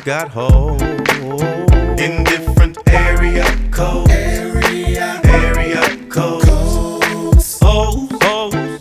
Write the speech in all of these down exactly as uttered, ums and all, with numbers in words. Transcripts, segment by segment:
got hoes in different area codes. Area, area codes. Hoes, hoes,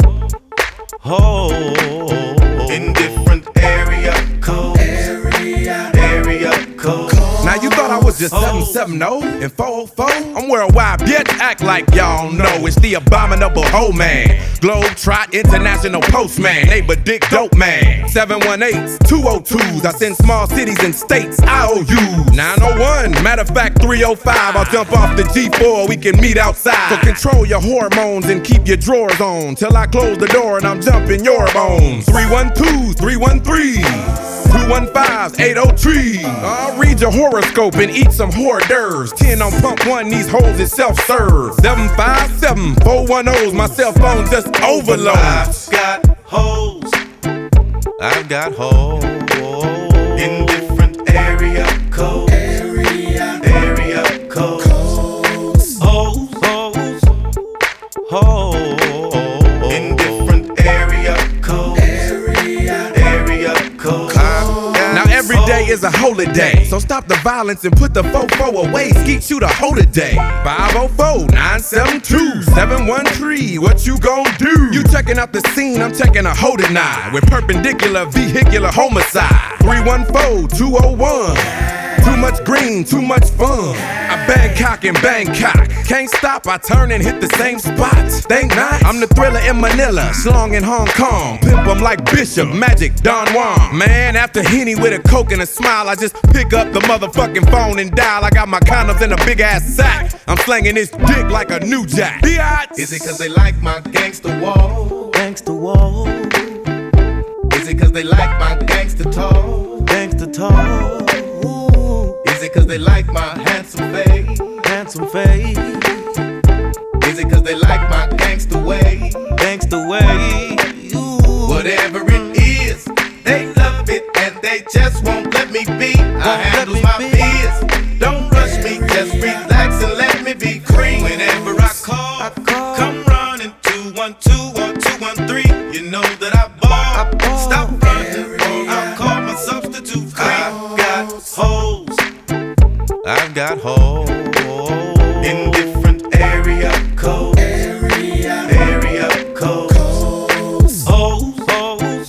hoes in different area codes. Area, area codes. Now you thought I was just seven seven zero and four oh four? I'm worldwide, bitch, act like y'all know. It's the abominable hoe man, Globetrot International Postman, neighbor dick dope man. Seven one eights, two oh twos, I send small cities and states I O Us. Nine oh one, matter of fact three oh five, I'll jump off the G four, we can meet outside. So control your hormones and keep your drawers on till I close the door and I'm jumping your bones. Three one twos, three one threes, two one fives, eight oh three. I'll read your horoscope and eat some hors d'oeuvres. ten on pump one, these hoes is self-serve. seven five seven, four one ohs, my cell phone just overloads. I've got hoes, I've got hoes in different area codes. Area, area codes. Hoes, hoes, hoes in different area codes. Area, area codes. Now every day is a holiday, so stop the violence and put the fofo away. Skeet you the whole today. five oh four, nine seven two, seven one three, what you gon' do? You checking out the scene, I'm checking a hoe tonight with perpendicular vehicular homicide. three one four, two oh one, too much green, too much fun. I Bangkok and Bangkok, can't stop, I turn and hit the same spots. Think not, I'm the thriller in Manila, Slong in Hong Kong. Pimp 'em like Bishop, Magic, Don Juan. Man, after Henny with a coke and a smile, I just pick up the motherfucking phone and dial. I got my condoms in a big ass sack, I'm slanging this dick like a new jack. Biatch. Is it cause they like my gangster wall? Gangsta wall, Is it cause they like my gangster talk? gangsta talk, Is it cause they like my handsome face? handsome face, Is it cause they like my gangster way? gangsta way. Ooh. Whatever it is, they love it and they just won't let me be. I handle my fears. Don't rush me, just relax and let me be free. Whenever I call, I call. come running two one two or two one three. You know that I ball. ball. Stop running or I'll call my substitute free. I've got hoes I've got hoes in different area codes. Area, area codes. hoes, hoes,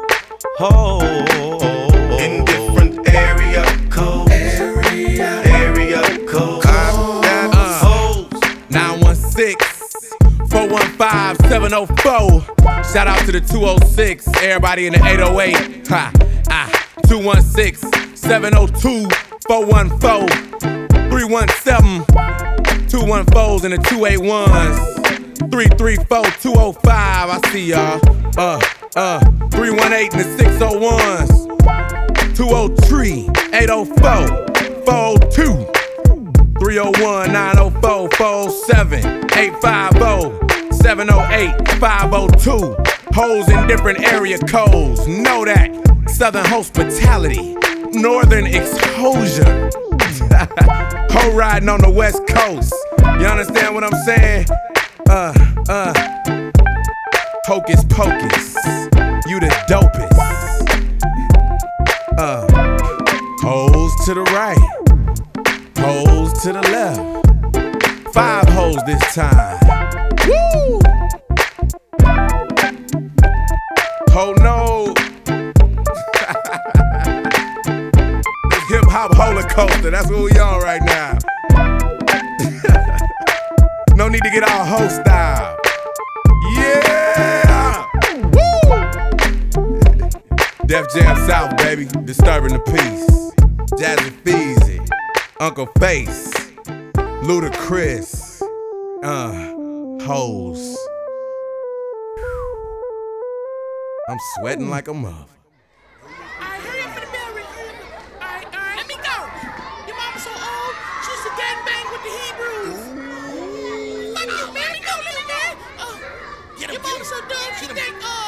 hoes In different area codes. Area, area codes. I've got hoes. nine one six, four one five, seven oh four. Shout out to the two oh six, everybody in the eight oh eight. Ha, ah, two one six, seven oh two, four one four, three one seven, two one fours and the two eighty-ones. three three four, two oh five, I see y'all. Uh, uh, three one eight and the six oh ones. two oh three, eight oh four, four oh two. three oh one, nine oh four, four oh seven, eight five oh, seven oh eight, five oh two. Hoes in different area codes. Know that. Southern hospitality, northern exposure. Hoe riding on the west coast. You understand what I'm saying? Uh, uh. Hocus pocus. You the dopest. Uh. Hoes to the right. Hoes to the left. Five hoes this time. Woo! Ho no. Hip hop roller coaster. That's what we on right now. No need to get all ho style. Yeah. Woo! Def Jam South, baby. Disturbing the peace. Jazzy Feezy. Uncle Face, Ludacris, uh, hoes. I'm sweating like a muff. Alright, hurry up for the bell ring. Alright, alright, let me go. Your mama so old, she used to gangbang with the Hebrews. Fuck you, man. Let me go, little man. Uh, your mama so dumb, she think, uh,